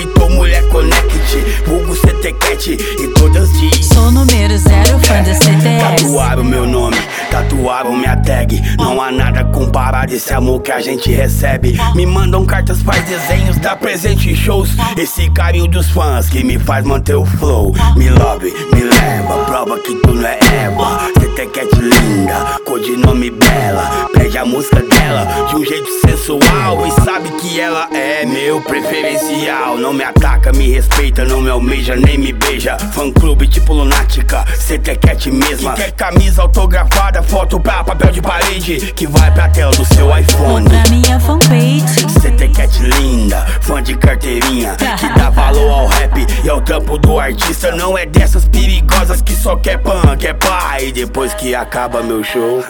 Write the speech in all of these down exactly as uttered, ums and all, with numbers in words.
e tô mulher connect, vulgo C T Cat e todas diz: sou número zero, fã do C T S. Tatuaram meu nome, tatuaram minha tag. Não há nada comparado esse amor que a gente recebe. Me mandam cartas, faz desenhos, dá presente em shows. Esse carinho dos fãs que me faz manter o flow. Me love, me leva, prova que tu não é Eva. C T Cat linda, codinome bela. Pede a música dela de um jeito sensual e sabe que ela é meu preferencial. Não me ataca, me respeita, não me almeja, nem me beija. Fã clube tipo lunática, C T Cat mesma. Que quer camisa autografada, foto pra papel de parede, que vai pra tela do seu iPhone. Pra minha fanpage, C T Cat linda, fã de carteirinha, que dá valor ao rap e ao trampo do artista. Não é dessas perigosas que só quer pan, quer pá. E depois que acaba meu show,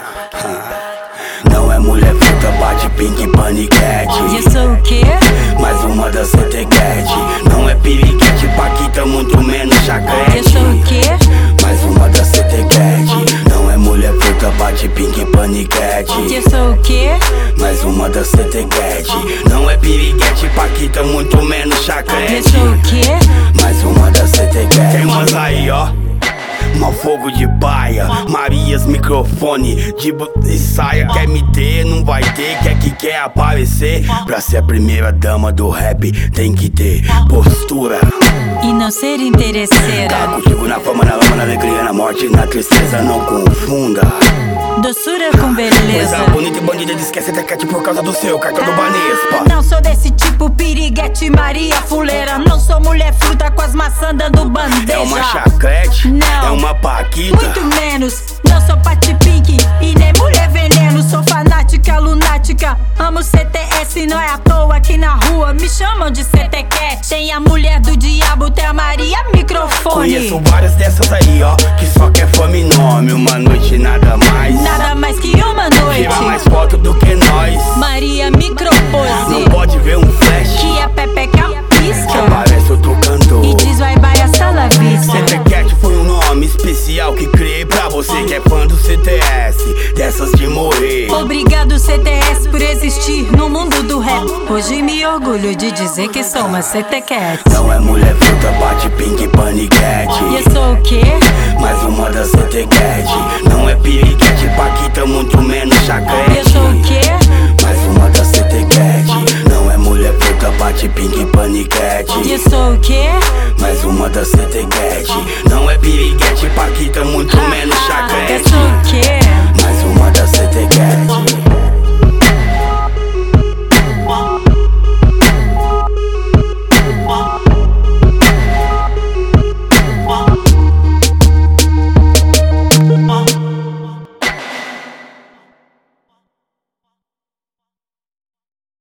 não é mulher fruta, bate pink, paniquete. eu sou o quê? Mais uma da C T Cat. Não é piriguete, paquita, muito menos chaclete. eu sou o quê? Mais uma da C T Cat. Não é mulher fruta, bate pink, paniquete. eu sou o quê? Mais uma da C T Cat. Não é piriguete, paquita, muito menos chaclete. eu sou o quê? Mais uma da C T Cat. Tem umas aí, ó. Mal fogo de baia, Marias microfone de e saia. Quer me ter, não vai ter, quer que quer aparecer. Pra ser a primeira dama do rap tem que ter postura e não ser interesseira. Tá contigo na fama, na lama, na alegria, na morte, na tristeza, não confunda doçura com beleza. Coisa bonita e bandida, diz que é C T Cat por causa do seu cartão do Banespa. Não sou desse tipo piriguete, Maria fuleira. Não sou mulher fruta com as maçãs dando bandeja. É uma chaclete, não, é uma paquita, muito menos. Não sou pati pink e nem mulher veneno. Sou fanática, lunática, amo C T S. Não é à toa que na rua me chamam de C T Cat. Tem a mulher do diabo, tem a Maria microfone. Conheço várias dessas aí, ó, que só quer fama e nome. Uma noite nada mais, nada mais que uma noite. tira mais foto do que nós. Maria micropose. Não pode ver um flash que a pepeca pisca, que aparece outro cantor e diz vai vai hasta la vista. C T Cat foi um nome especial que criei pra você que é fã do C T S, dessas de morrer. Obrigado C T S por existir no mundo do rap. Hoje me orgulho de dizer que sou uma C T Cat. Não é mulher fruta, bate pink, paniquete. eu sou o quê? Mais uma da C T Cat. Não é piriguete, paquita, muito menos chaclete. eu sou o quê? Mais uma da C T Cat. Não é mulher fruta, bate pink, paniquete. eu sou o quê? Mais uma da C T Cat.